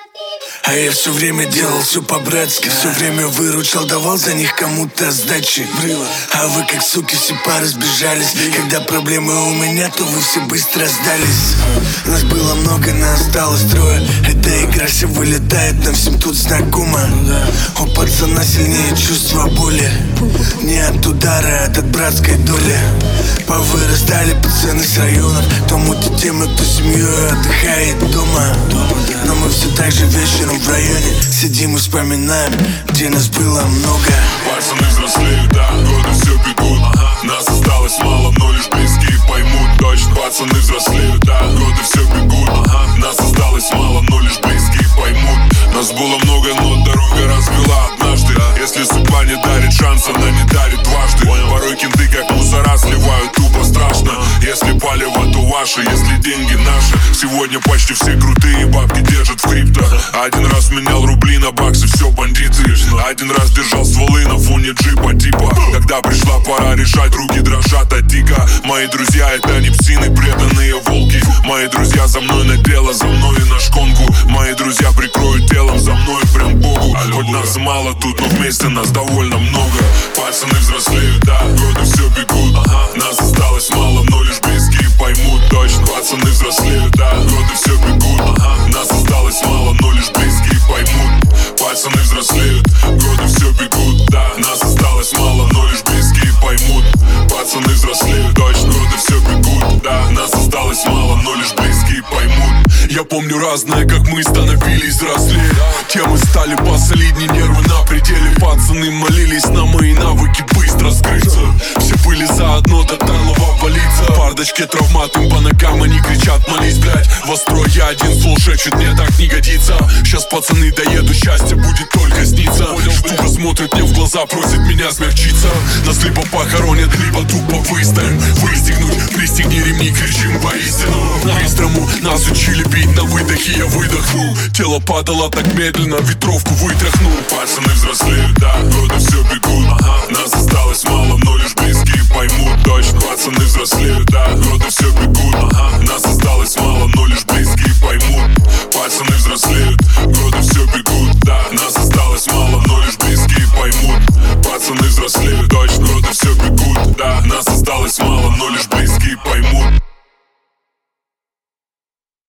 А я все время делал все по-братски, все время выручал, давал за них кому-то сдачи. А вы как суки все поразбежались. Когда проблемы у меня, то вы все быстро сдались. Нас было много, нас осталось трое. Эта игра все вылетает, нам всем тут знакомо. У пацана сильнее чувство боли. Не от удара, а от братской доли. Повырастали пацаны с районов. То мутят темы, кто семьей отдыхает дома. Но мы все так же вечером в районе сидим и вспоминаем, где нас было много. Пацаны взрослеют, да, годы все бегут. Нас осталось мало, но лишь близкие поймут точно. Пацаны взрослеют, да, годы все бегут. Нас осталось мало, но лишь близкие поймут. Нас было много, но дорога развела однажды. Если судьба не дарит шанс, она не дарит дважды. Порой кенты как мусора сливают тупо страшно. Если палево, то ваше, если деньги наши. Сегодня почти все крутые бабки держат в крипто. Один раз менял рубли на баксы, все бандиты. Один раз держал стволы на фоне джипа типа. Когда пришла пора решать, руки дрожат от тика. Мои друзья это не псины, преданные волки. Мои друзья за мной на дело, за мной и на шконку. Мои друзья прикроют телом за мной прям Богу. Хоть нас мало тут, но вместе нас довольно много. Пацаны взрослеют, да, годы все бегут. Нас осталось мало, но лишь близкие поймут точно. Пацаны взрослеют, да, годы все бегут. Нас осталось мало, но лишь близкие поймут. Пацаны взрослеют, годы все бегут, да. Нас осталось мало, но лишь близкие поймут. Пацаны взрослеют, точно, годы все бегут, да. Нас осталось мало, но лишь близкие поймут. Я помню разное, как мы становились взрослее. Темы стали посолиднее, нервы на пределе. Пацаны молились на мои навыки быстро скрыться. Все были заодно, тотально валиться. В бардачке травматым по ногам они кричат: молись, блять. Во строй я один, слол шепчет, мне так не годится. Сейчас пацаны доеду, счастье будет только сниться. Туго смотрит мне в глаза, просит меня смягчиться. Нас либо похоронят, либо тупо выставим. Выстегнуть, пристегни ремни, кричим воистину. Быстрому нас учили бить на выдохе, я выдохнул. Тело падало так медленно, ветровку вытряхнул. Пацаны взрослеют, да, годы все бегут. Нас осталось мало, но лишь близкие поймут точно. Пацаны взрослеют, да.